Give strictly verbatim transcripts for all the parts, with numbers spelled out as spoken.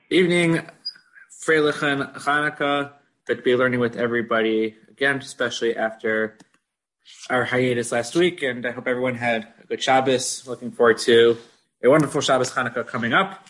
Evening, Freilichen Hanukkah. Good to be learning with everybody again, especially after our hiatus last week. And I hope everyone had a good Shabbos. Looking forward to a wonderful Shabbos Hanukkah coming up.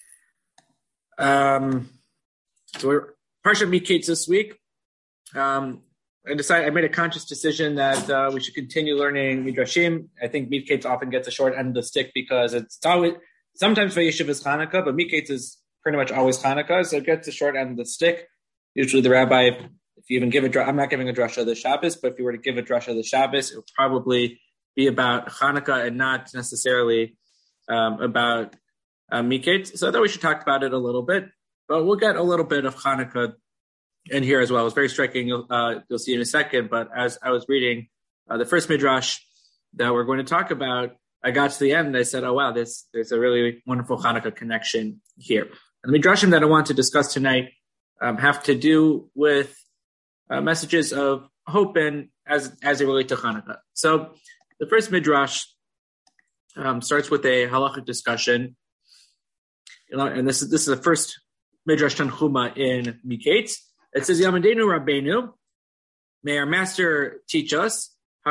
Um, so we're Parshat Miketz this week. Um, I decided I made a conscious decision that uh, we should continue learning Midrashim. I think Miketz often gets a short end of the stick because it's always sometimes Vayeshev is Hanukkah, but Miketz is pretty much always Hanukkah, so it gets the short end of the stick. Usually the rabbi, if you even give a, I'm not giving a drasha of the Shabbos, but if you were to give a drasha of the Shabbos, it would probably be about Hanukkah and not necessarily um, about uh, Miketz. So I thought we should talk about it a little bit, but we'll get a little bit of Hanukkah in here as well. It was very striking. You'll, uh, you'll see in a second, but as I was reading uh, the first Midrash that we're going to talk about, I got to the end and I said, oh wow, this, there's a really wonderful Hanukkah connection here. And the Midrashim that I want to discuss tonight um, have to do with uh, messages of hope and as as they relate to Hanukkah. So the first Midrash um, starts with a halachic discussion, you know, and this is this is the first Midrash Tanchuma in Miketz. It says, Yamadenu Rabbeinu, may our master teach us,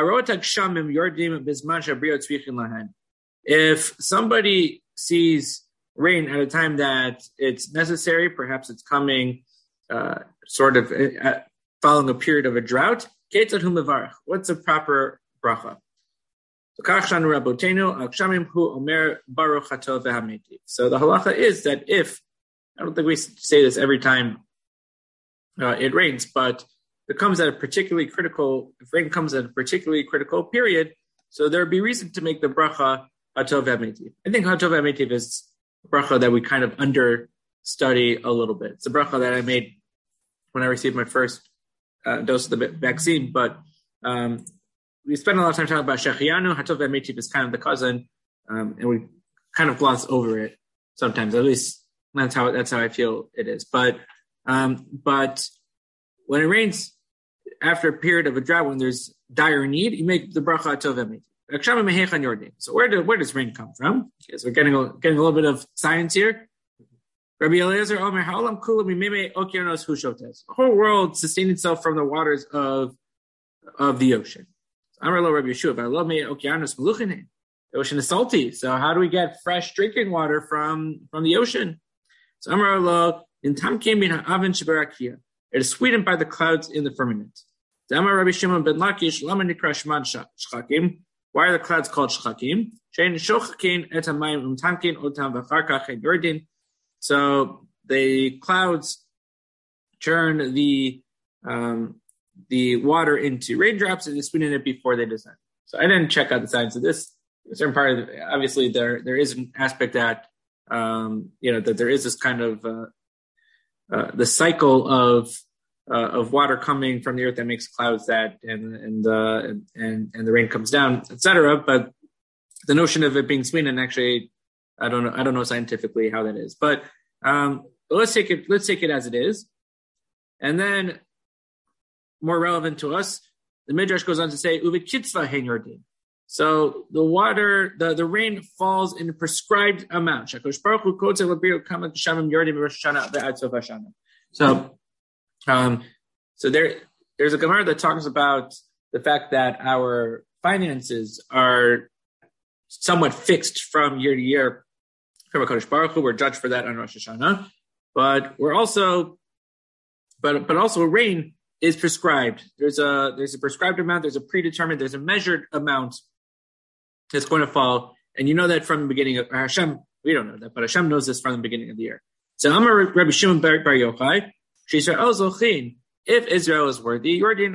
if somebody sees rain at a time that it's necessary, perhaps it's coming uh, sort of uh, following a period of a drought, what's a proper bracha? So the halacha is that if, I don't think we say this every time uh, it rains, but it comes at a particularly critical, if rain comes at a particularly critical period, so there would be reason to make the bracha Hatov Hamitiv. I think Hatov Hamitiv is bracha that we kind of understudy a little bit. It's a bracha that I made when I received my first uh, dose of the vaccine, but um, we spent a lot of time talking about Shechianu. Hatov Hamitiv is kind of the cousin, um, and we kind of gloss over it sometimes. At least that's how that's how I feel it is. But um, but when it rains after a period of a drought, when there's dire need, you make the bracha Hatov Hamitiv. So where, do, where does rain come from? Okay, so we're getting a, getting a little bit of science here. Rabbi Eliezer Omer, Ha'olam kula mimei okeanos hu shotes. The whole world sustained itself from the waters of of the ocean. Amar lo Rabbi Yeshua, V'alo mei okeanos meluchine. The ocean is salty, so how do we get fresh drinking water from, from the ocean? So Amar lo intamkim min ha'aven shebarakia. It is sweetened by the clouds in the firmament. Amar Rabbi Shimon ben Lakish, Lama nikra shmad shchakim. Why are the clouds called shchakim? So the clouds turn the um, the water into raindrops and they sweeten it before they descend. So I didn't check out the science of this. A certain part of it, obviously there there is an aspect that um, you know that there is this kind of uh, uh, the cycle of Uh, of water coming from the earth that makes clouds that and and uh, and and the rain comes down, et cetera. But the notion of it being sweetened, actually, I don't know. I don't know scientifically how that is. But um, let's take it. Let's take it as it is. And then, more relevant to us, the Midrash goes on to say, "Uvid kitzva hein yordin." So the water, the, the rain falls in a prescribed amount. Shakosh Baruch Hu kotze l'brio kama kshamim yordim b'Rosh Hashanah ve'ad sof Hashanah. So. Um, so there, there's a Gemara that talks about the fact that our finances are somewhat fixed from year to year. From HaKadosh Baruch Hu, we're judged for that on Rosh Hashanah, but we're also, but but also rain is prescribed. There's a there's a prescribed amount. There's a predetermined. There's a measured amount that's going to fall, and you know that from the beginning of Hashem. We don't know that, but Hashem knows this from the beginning of the year. So Amar Rabbi Shimon Bar Yochai. If Israel is worthy,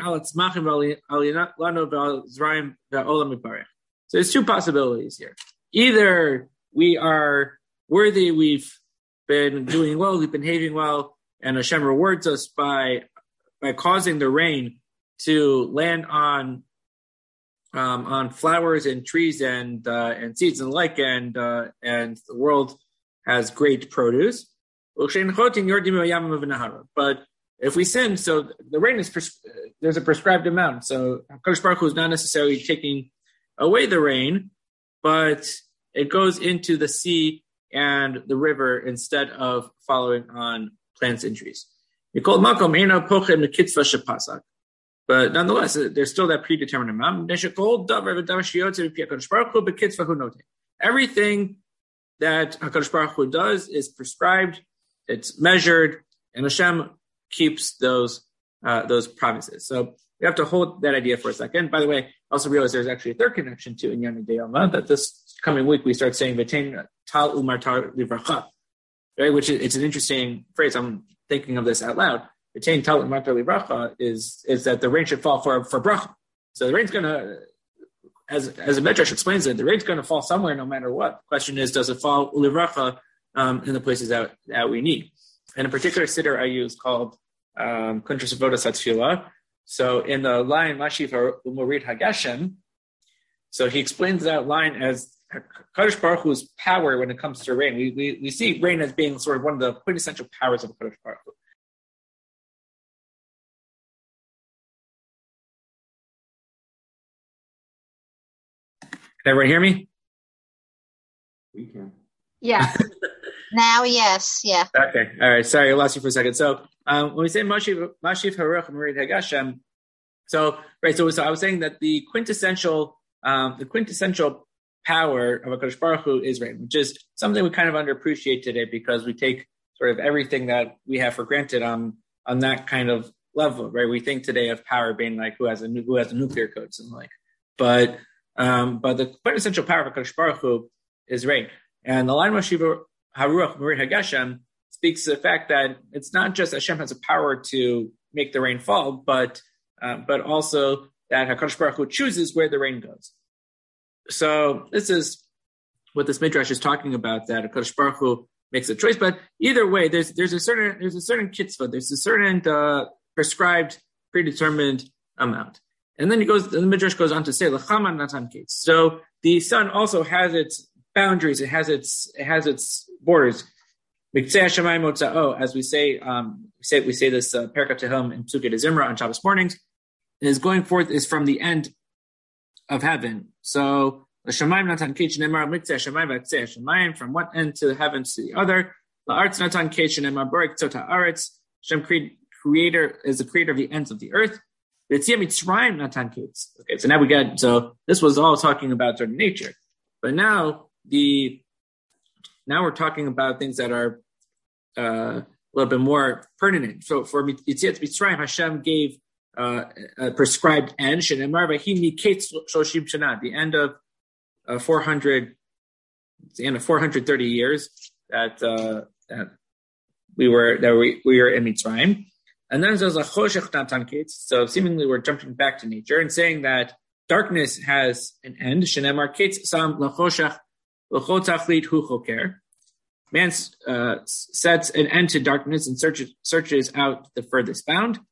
so there's two possibilities here. Either we are worthy, we've been doing well, we've been behaving well, and Hashem rewards us by by causing the rain to land on um, on flowers and trees and uh, and seeds and the like, and uh, and the world has great produce. But if we sin, so the rain is pres- there's a prescribed amount. So HaKadosh Baruch Hu is not necessarily taking away the rain, but it goes into the sea and the river instead of following on plants and trees. But nonetheless, there's still that predetermined amount. Everything that HaKadosh Baruch Hu does is prescribed, it's measured, and Hashem keeps those uh, those promises. So we have to hold that idea for a second. By the way, I also realize there's actually a third connection to Inyan Deyama, that this coming week we start saying V'tein Tal Umar Tar Livracha, right? Which is, it's an interesting phrase. I'm thinking of this out loud. V'tein Tal Umar Tar Livracha is is that the rain should fall for for bracha. So the rain's going to, as as a Midrash explains it, the rain's going to fall somewhere no matter what. The question is, does it fall Livracha um, in the places that, that we need? And a particular siddur I use called um, Kuntres Avodas HaTefillah. So in the line Mashiv Umurid Hagashem, so he explains that line as Kadosh Baruch Hu's power when it comes to rain. We, we we see rain as being sort of one of the quintessential powers of Kadosh Baruch Hu. Can everyone hear me? We can. Yeah. Now, yes. Yeah. Okay. All right. Sorry, I lost you for a second. So um, when we say Mashiv Mashiv Haruch Umurid Hagashem, so right. So, so I was saying that the quintessential um, the quintessential power of HaKadosh Baruch Hu is rain, which is something we kind of underappreciate today because we take sort of everything that we have for granted on on that kind of level, right? We think today of power being like who has a who has a nuclear codes and like, but um, but the quintessential power of HaKadosh Baruch Hu is rain, and the line Mashiv Haruch Umurid Hagashem speaks to the fact that it's not just Hashem has a power to make the rain fall, but uh, but also that HaKadosh Baruch Hu chooses where the rain goes. So this is what this midrash is talking about, that HaKadosh Baruch Hu makes a choice. But either way, there's there's a certain there's a certain kitzvah, there's a certain uh, prescribed, predetermined amount. And then he goes, the midrash goes on to say, L'chama natan kates. So the sun also has its boundaries, it has its it has its borders. As we say, um, we say we say this uh, Perkat Tehillim in Psukei Zimra on Shabbos mornings, is going forth is from the end of heaven. So the Shemaim Natan Kech Nemar Mitzeh Shemaim Vatzeh Shemaim, from one end to the heavens to the other. The Arts Natan Kech Nemar Barik Tzota Aretz. Shem creator is the creator of the ends of the earth. V'tzia Mitzrayim Natan Kech. Okay, so now we get, so this was all talking about sort of nature, but now the now we're talking about things that are uh, a little bit more pertinent. So for Yetziat Mitzrayim, Hashem gave uh, a prescribed end. Shenemar v'hi miketz shoshim shana, the end of uh, four hundred, the end of four hundred thirty years that uh, that we were that we, we were in Mitzrayim. And then there's a choshech natan ketz. So seemingly we're jumping back to nature and saying that darkness has an end. Shenemar ketz sam lachoshech. Man uh, sets an end to darkness and searches searches out the furthest bound.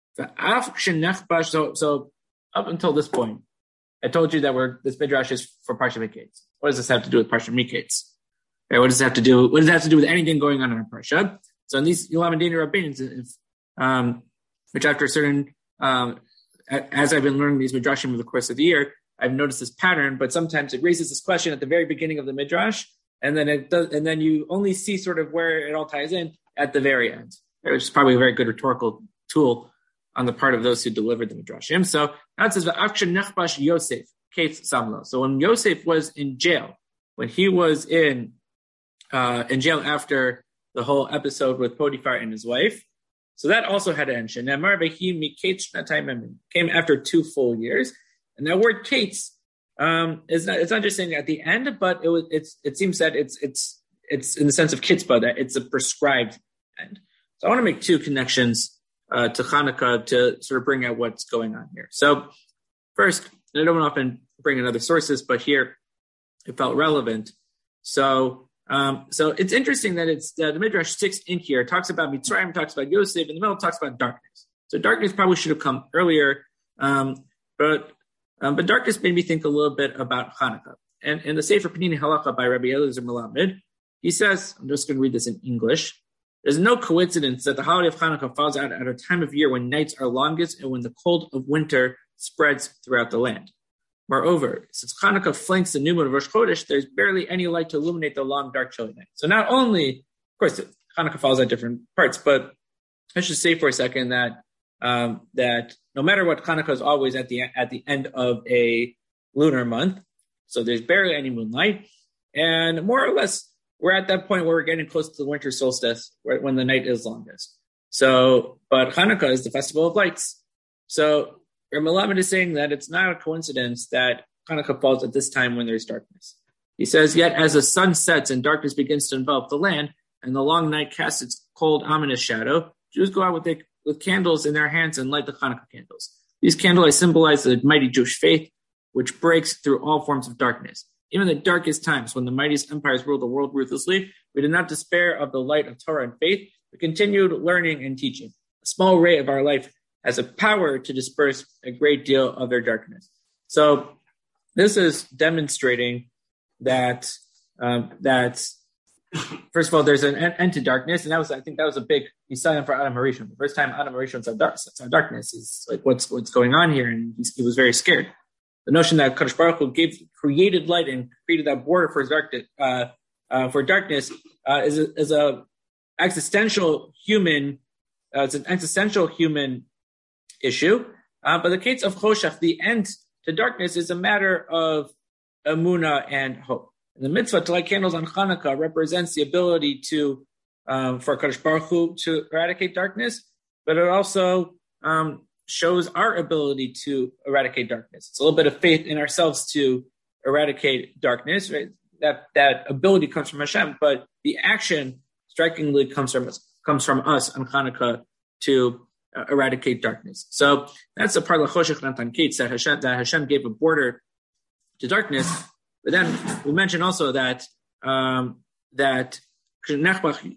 So, so up until this point, I told you that we're this midrash is for Parsha Miketz. What does this have to do with Parsha Miketz? Okay, what does it have to do? What does it have to do with anything going on in our parsha? So in these Yulam and Dini Rabbein, um, which after a certain, um, as I've been learning these midrashim over the course of the year, I've noticed this pattern, but sometimes it raises this question at the very beginning of the midrash, and then it does, and then you only see sort of where it all ties in at the very end, which is probably a very good rhetorical tool on the part of those who delivered the midrashim. So now it says V'akshen nechbash Yosef Kate Samlo. So when Yosef was in jail, when he was in uh, in jail after the whole episode with Potiphar and his wife, so that also had an end. Came after two full years. And that word "kates" um, is not—it's not just saying at the end, but it was. It's. It seems that it's. It's. It's in the sense of kitzbah, that it's a prescribed end. So I want to make two connections uh, to Hanukkah to sort of bring out what's going on here. So first, and I don't often bring in other sources, but here it felt relevant. So, um, so it's interesting that it's uh, the Midrash sticks in here. It talks about Mitzrayim, talks about Yosef, in the middle it talks about darkness. So darkness probably should have come earlier, um, but. Um, but darkness made me think a little bit about Hanukkah. And in the Sefer Panini Halacha by Rabbi Eliezer Melamed, he says, I'm just going to read this in English, there's no coincidence that the holiday of Hanukkah falls out at a time of year when nights are longest and when the cold of winter spreads throughout the land. Moreover, since Hanukkah flanks the new moon of Rosh Chodesh, there's barely any light to illuminate the long, dark, chilly night. So not only, of course, Hanukkah falls at different parts, but I should say for a second that um, that no matter what, Hanukkah is always at the at the end of a lunar month. So there's barely any moonlight, and more or less, we're at that point where we're getting close to the winter solstice, right when the night is longest. So, but Hanukkah is the festival of lights. So Rav is saying that it's not a coincidence that Hanukkah falls at this time when there's darkness. He says, yet as the sun sets and darkness begins to envelop the land, and the long night casts its cold, ominous shadow, Jews go out with, the, with candles in their hands and light the Hanukkah candles. These candlelights symbolize the mighty Jewish faith, which breaks through all forms of darkness. Even in the darkest times, when the mightiest empires ruled the world ruthlessly, we did not despair of the light of Torah and faith. We continued learning and teaching. A small ray of our life has a power to disperse a great deal of their darkness. So this is demonstrating that um, that first of all, there's an end to darkness, and that was I think that was a big sign for Adam HaRishon. The first time Adam HaRishon saw, dark, saw darkness is like what's what's going on here, and he was very scared. The notion that Kadosh Baruch Hu gave created light and created that border for darkness uh, uh, for darkness uh, is a, is a existential human uh, it's an existential human issue. Uh, but the case of Choshech, the end to darkness, is a matter of emunah and hope. And the mitzvah to light candles on Hanukkah represents the ability to um, for Kadosh Baruch Hu to eradicate darkness, but it also um, shows our ability to eradicate darkness. It's a little bit of faith in ourselves to eradicate darkness. Right? That that ability comes from Hashem, but the action strikingly comes from us, comes from us on Hanukkah to uh, eradicate darkness. So that's the part of Choshech Natan Kates that Hashem that Hashem gave a border to darkness. But then we mentioned also that um, that Kshenachbash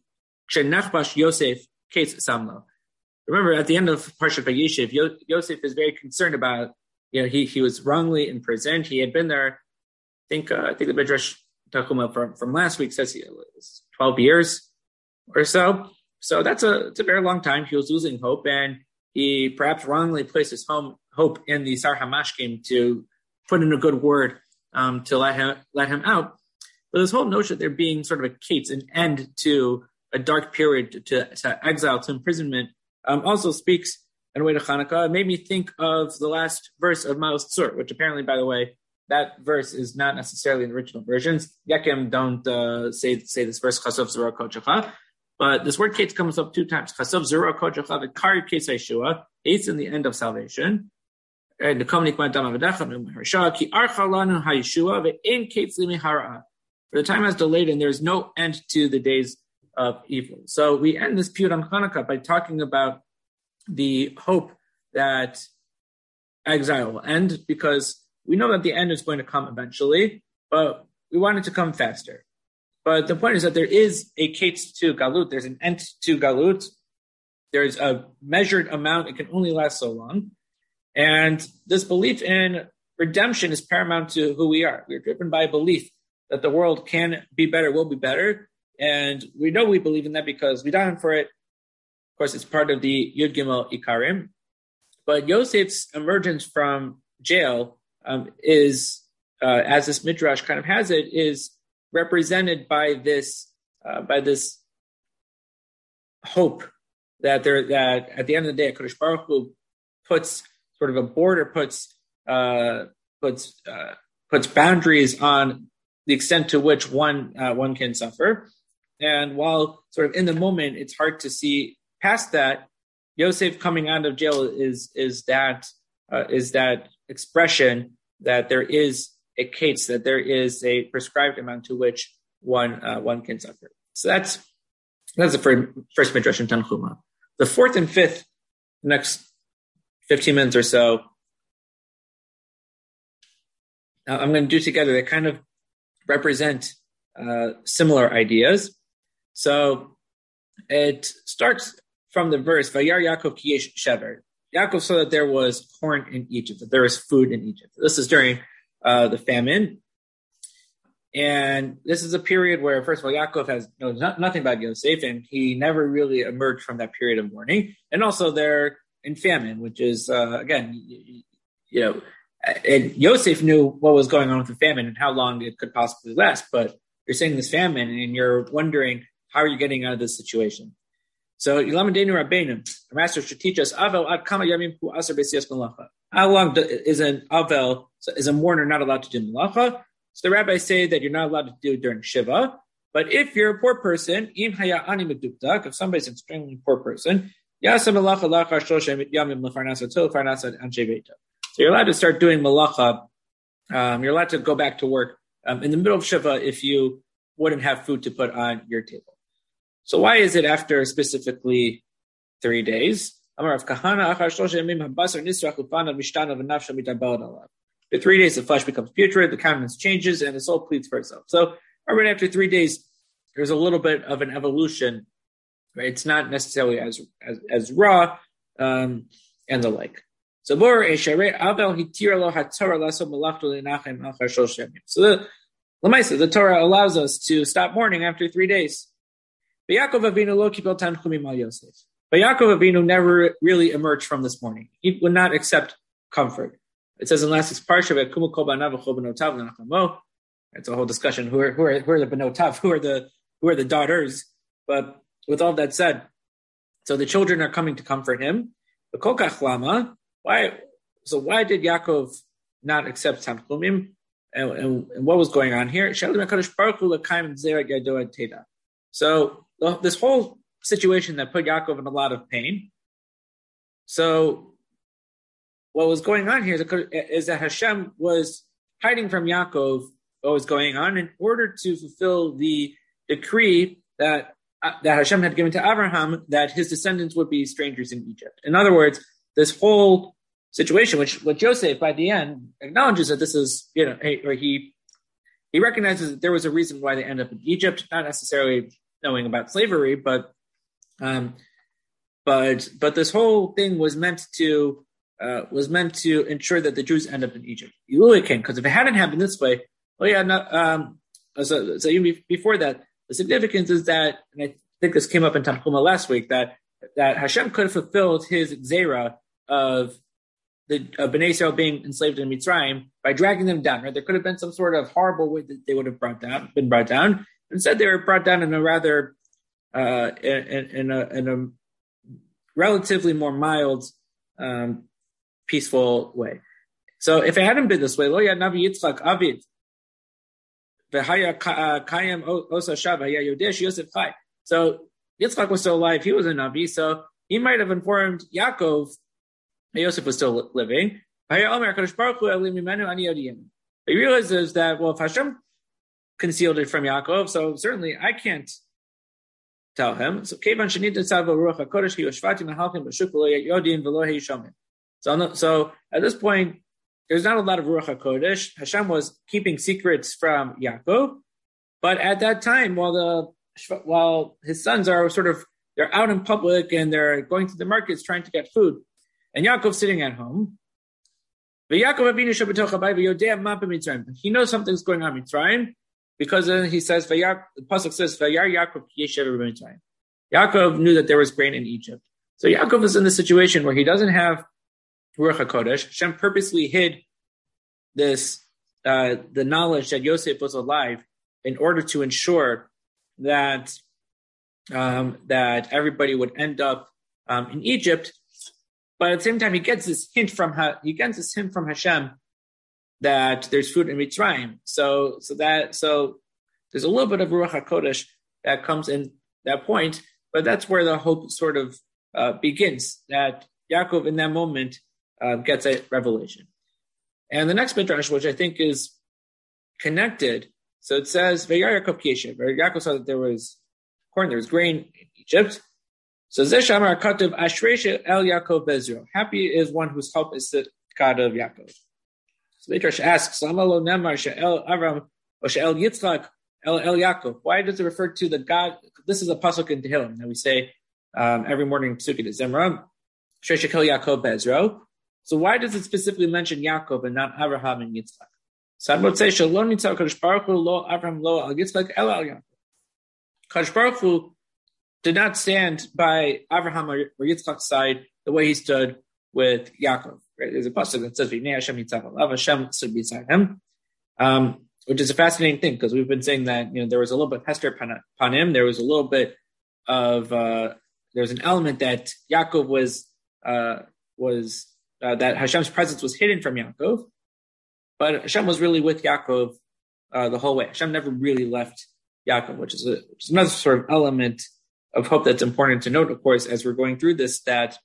Yosef Kates Samlo. Remember, at the end of Parshat Vayishev, Yo- Yosef is very concerned about, you know, he he was wrongly imprisoned. He had been there, I think, uh, I think the Midrash Takuma from, from last week says it was twelve years or so. So that's a it's a very long time. He was losing hope, and he perhaps wrongly placed his home, hope in the Sar HaMashkim to put in a good word um, to let him let him out. But this whole notion of there being sort of a kates, an end to a dark period, to, to, to exile, to imprisonment, Um, also speaks in a way to Hanukkah. It made me think of the last verse of Maos Tzur, which apparently, by the way, that verse is not necessarily in the original versions. Yekim don't uh, say say this verse, Chasov Zerah Kodecha, but this word kates comes up two times. Chasov Zerah Kodecha, the Kari Kates Yeshua, hates in the end of salvation. And the Komnik Madam Avadecha, Harsha, Ki Archa Lanu HaYeshua, Ve'en Kates Limi Hara. For the time has delayed, and there is no end to the days of evil. So we end this period on Hanukkah by talking about the hope that exile will end, because we know that the end is going to come eventually, but we want it to come faster. But the point is that there is a kates to galut. There's an end to galut. There's a measured amount. It can only last so long. And this belief in redemption is paramount to who we are. We're driven by a belief that the world can be better, will be better. And we know we believe in that because we died for it. Of course, it's part of the Yud Gimel Ikarim. But Yosef's emergence from jail um, is, uh, as this midrash kind of has it, is represented by this uh, by this hope that there that at the end of the day, Kadosh Baruch Hu puts sort of a border, puts uh, puts uh, puts boundaries on the extent to which one uh, one can suffer. And while sort of in the moment, it's hard to see past that, Yosef coming out of jail is is that uh, is that expression that there is a kates, that there is a prescribed amount to which one uh, one can suffer. So that's that's the first, first midrash in Tanchuma. The fourth and fifth, next fifteen minutes or so, uh, I'm going to do together. They kind of represent uh, similar ideas. So it starts from the verse, Vayar Yaakov ki yesh shever. Yaakov saw that there was corn in Egypt, that there was food in Egypt. This is during uh, the famine. And this is a period where, first of all, Yaakov has knows not, nothing about Yosef, and he never really emerged from that period of mourning. And also they're in famine, which is, uh, again, you, you know, and Yosef knew what was going on with the famine and how long it could possibly last, but you're saying this famine and you're wondering how are you getting out of this situation. So Yilamadenu Rabbeinu, our master should teach us Avel ad kama yamim hu aser b'siyas malacha. How long do, is an Avel, is a mourner not allowed to do malacha? So the rabbis say that you're not allowed to do it during Shiva. But if you're a poor person, im haya ani medukdak, if somebody's an extremely poor person, yasa malacha lachar shoshem yamim lefarnasa til farnasa anshe beita. So you're allowed to start doing malacha. Um, you're allowed to go back to work um, in the middle of Shiva if you wouldn't have food to put on your table. So why is it after specifically three days? After three days, the flesh becomes putrid, the countenance changes, and the soul pleads for itself. So right after three days, there's a little bit of an evolution. Right? It's not necessarily as as, as raw um, and the like. So the Lamaisa, the Torah allows us to stop mourning after three days. But Yaakov Avinu never really emerged from this mourning. He would not accept comfort. It says in last week's parsha, it's a whole discussion. Who are, who are, who are the benotav? Who are the who are the daughters? But with all that said, so the children are coming to comfort him. But kolkach lama, why? So why did Yaakov not accept Tanchumim? And, and, and what was going on here? So this whole situation that put Yaakov in a lot of pain. So what was going on here is, is that Hashem was hiding from Yaakov what was going on in order to fulfill the decree that uh, that Hashem had given to Abraham that his descendants would be strangers in Egypt. In other words, this whole situation, which what Joseph by the end acknowledges that this is, you know, or he he recognizes that there was a reason why they end up in Egypt, not necessarily knowing about slavery, but um, but but this whole thing was meant to uh, was meant to ensure that the Jews end up in Egypt. Because if it hadn't happened this way, well, yeah, no, um, so, so even before that, the significance is that, and I think this came up in Tanchuma last week, that that Hashem could have fulfilled his Gzeira of the of Bnei Israel being enslaved in Mitzrayim by dragging them down. Right, there could have been some sort of horrible way that they would have brought down, been brought down. Instead, they were brought down in a rather, uh, in, in, a, in a relatively more mild, um, peaceful way. So, if it hadn't been this way, Lo Yad Navi Yitzchak Avid, V'Haya Kayim Osa Shava Haya Yodesh Yosef Chai. So Yitzchak was still alive; he was a Navi, so he might have informed Yaakov that Yosef was still living. He realizes that, well, if Hashem concealed it from Yaakov, so certainly I can't tell him. So so, so at this point, there's not a lot of Ruach HaKodesh. Hashem was keeping secrets from Yaakov, but at that time, while the while his sons are sort of they're out in public and they're going to the markets trying to get food, and Yaakov's sitting at home. He knows something's going on in Mitzrayim because then he says, the pasuk says, Yaakov knew that there was grain in Egypt. So Yaakov is in the situation where he doesn't have Ruach HaKodesh. Hashem purposely hid this, uh, the knowledge that Yosef was alive in order to ensure that um, that everybody would end up um, in Egypt. But at the same time, he gets this hint from ha- he gets this hint from Hashem that there's food in Mitzrayim. So, so that so there's a little bit of Ruach HaKodesh that comes in that point, but that's where the hope sort of uh, begins. That Yaakov in that moment uh, gets a revelation. And the next midrash, which I think is connected, so it says Vayar Yaakov Keshev. Yaakov saw that there was corn, there was grain in Egypt. So Zeshamar Katav Ashresha El Yaakov Bezro. Happy is one whose help is the God of Yaakov. So Midrash asks, Samalo Nemar She'el Avram or She'el Yitzchak El El Yaakov. Why does it refer to the God? This is a pasuk in Tehillim that we say um, every morning in Sukkot Zimra. Shreishak El Yaakov Bezro. So why does it specifically mention Yaakov and not Abraham and Yitzchak? Sadmot says Shalom Yitzchak Kadosh Baruch Hu Lo Avraham Lo Al Yitzchak El El Yaakov. Kadosh Baruch Hu did not stand by Abraham or Yitzchak's side the way he stood with Yaakov. Right? There's a pasuk that says, "V'nei Hashem nitzav alav," Hashem stood beside him, um, which is a fascinating thing because we've been saying that you know there was a little bit of hester panim, there was a little bit of uh, there was an element that Yaakov was uh, was uh, that Hashem's presence was hidden from Yaakov, but Hashem was really with Yaakov uh, the whole way. Hashem never really left Yaakov, which is, a, which is another sort of element of hope that's important to note, of course, as we're going through this, that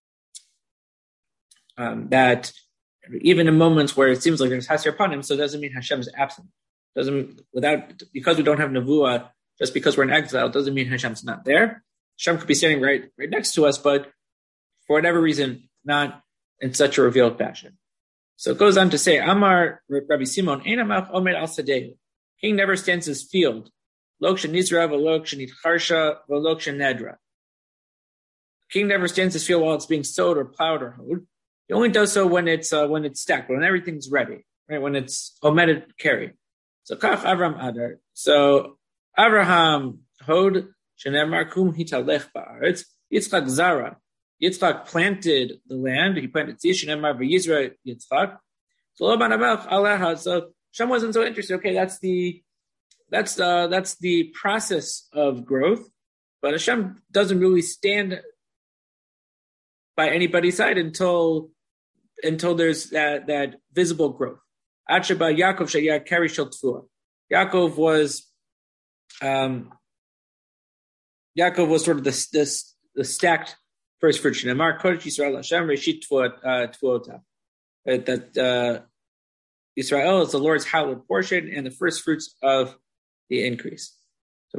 um, that even in moments where it seems like there's Hasir upon him, so it doesn't mean Hashem is absent. Doesn't without because we don't have Nevuah, just because we're in exile, doesn't mean Hashem's not there. Hashem could be standing right right next to us, but for whatever reason, not in such a revealed fashion. So it goes on to say, Amar Rabbi Simon, Ein Amach Omed Al Sadehu. King never stands his field. Lok Shenizra, V'lok Shenitcharsha, V'lok Shenedra. King never stands his field while it's being sowed or plowed or hoed. He only does so when it's uh, when it's stacked, when everything's ready, right? When it's omitted carry. So Kach Avram Adar. So Avraham hoed Shenemar Kum Hitalech Ba'aretz. Yitzchak Zara. Yitzchak planted the land. He planted seed. Shenemar V'Yizra Yitzchak. So Laban Amelch Aleha. So Hashem wasn't so interested. Okay, that's the that's uh, that's the process of growth, but Hashem doesn't really stand by anybody's side until until there's that that visible growth. Achaba Yaakov Shaya Kari Shel Tfuah. Yaakov was um, Yaakov was sort of the this the stacked first fruit. Shemar Kodesh Yisrael Hashem Reshit Tfuota. That uh, Israel is the Lord's hallowed portion and the first fruits of the increase. So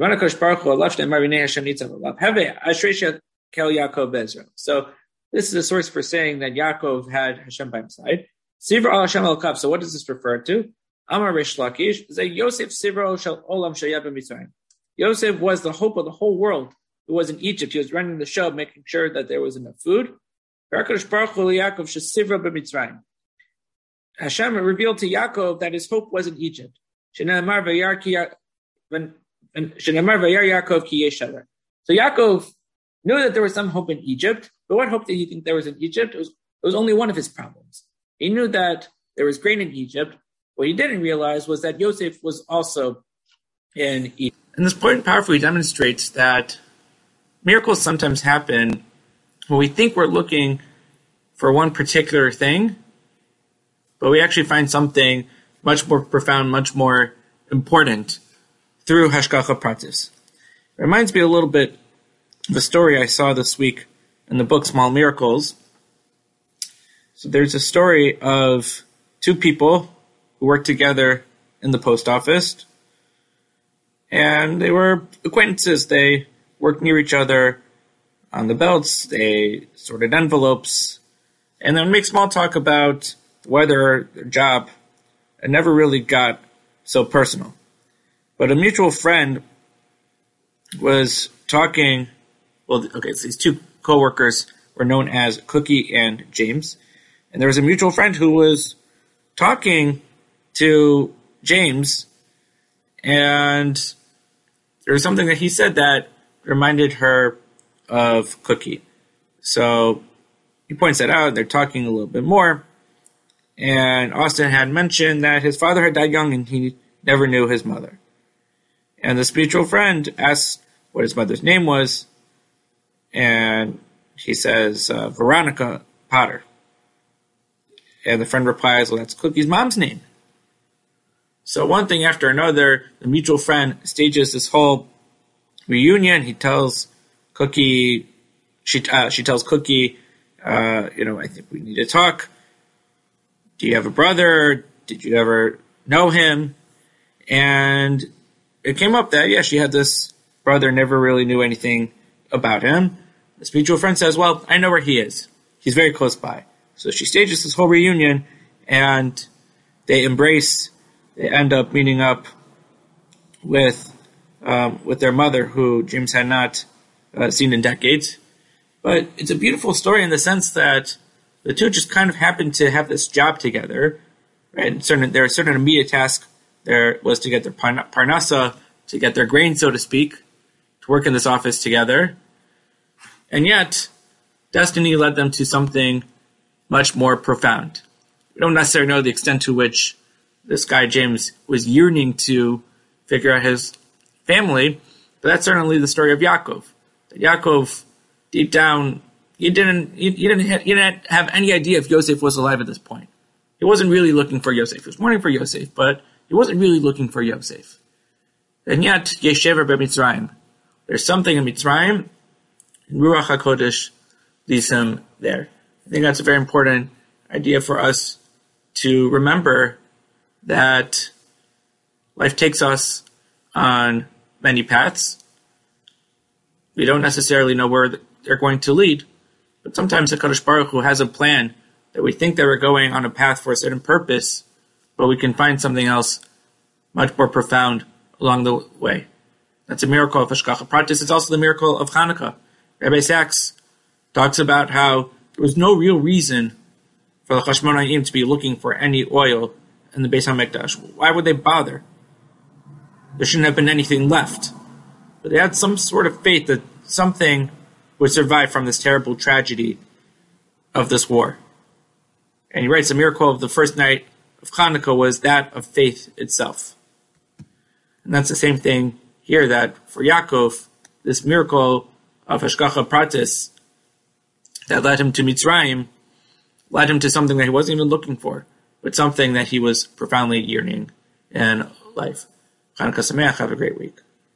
this is a source for saying that Yaakov had Hashem by his side. Sivra al Hashem al Kav. So what does this refer to? Amar Rish Lakish is a Yosef Sivra shel Olam Shayab Mitzrayim. Yosef was the hope of the whole world who was in Egypt. He was running the show, making sure that there was enough food. Hashem revealed to Yaakov that his hope was in Egypt. So Yaakov knew that there was some hope in Egypt, but what hope did he think there was in Egypt? It was, it was only one of his problems. He knew that there was grain in Egypt. What he didn't realize was that Yosef was also in Egypt. And this point powerfully demonstrates that miracles sometimes happen when we think we're looking for one particular thing, but we actually find something much more profound, much more important through Hashgacha Pratis. It reminds me a little bit of a story I saw this week in the book Small Miracles. So there's a story of two people who worked together in the post office, and they were acquaintances. They worked near each other on the belts, they sorted envelopes, and then make small talk about the weather, their job. It never really got so personal. But a mutual friend was talking, well, okay, so these two co-workers were known as Cookie and James. And there was a mutual friend who was talking to James, and there was something that he said that reminded her of Cookie. So he points that out. They're talking a little bit more. And Austin had mentioned that his father had died young and he never knew his mother. And this mutual friend asks what his mother's name was, and he says, uh, Veronica Potter. And the friend replies, well, that's Cookie's mom's name. So one thing after another, the mutual friend stages this whole reunion. He tells Cookie, she uh, she tells Cookie, uh, you know, I think we need to talk. Do you have a brother? Did you ever know him? And it came up that, yeah, she had this brother, never really knew anything about him. This mutual friend says, well, I know where he is. He's very close by. So she stages this whole reunion, and they embrace. They end up meeting up with um, with their mother, who James had not uh, seen in decades. But it's a beautiful story in the sense that the two just kind of happened to have this job together. Right? Certain, there are certain immediate tasks. There was to get their parnasa, to get their grain, so to speak, to work in this office together. And yet, destiny led them to something much more profound. We don't necessarily know the extent to which this guy James was yearning to figure out his family, but that's certainly the story of Yaakov. That Yaakov, deep down, he didn't he, he didn't he didn't have any idea if Yosef was alive at this point. He wasn't really looking for Yosef. He was mourning for Yosef, but he wasn't really looking for Yosef. And yet, Yeshever b'Mitzrayim. There's something in Mitzrayim, and Ruach HaKodesh leads him there. I think that's a very important idea for us to remember, that life takes us on many paths. We don't necessarily know where they're going to lead, but sometimes the Kadosh Baruch Hu has a plan that we think that we're going on a path for a certain purpose, but we can find something else much more profound along the way. That's a miracle of Hashgacha Pratis. It's also the miracle of Hanukkah. Rabbi Sachs talks about how there was no real reason for the Chashmonayim to be looking for any oil in the Beis HaMikdash. Why would they bother? There shouldn't have been anything left. But they had some sort of faith that something would survive from this terrible tragedy of this war. And he writes, the miracle of the first night of Hanukkah was that of faith itself. And that's the same thing here, that for Yaakov, this miracle of Hashgacha Pratis that led him to Mitzrayim, led him to something that he wasn't even looking for, but something that he was profoundly yearning in life. Chanukah Sameach, have a great week.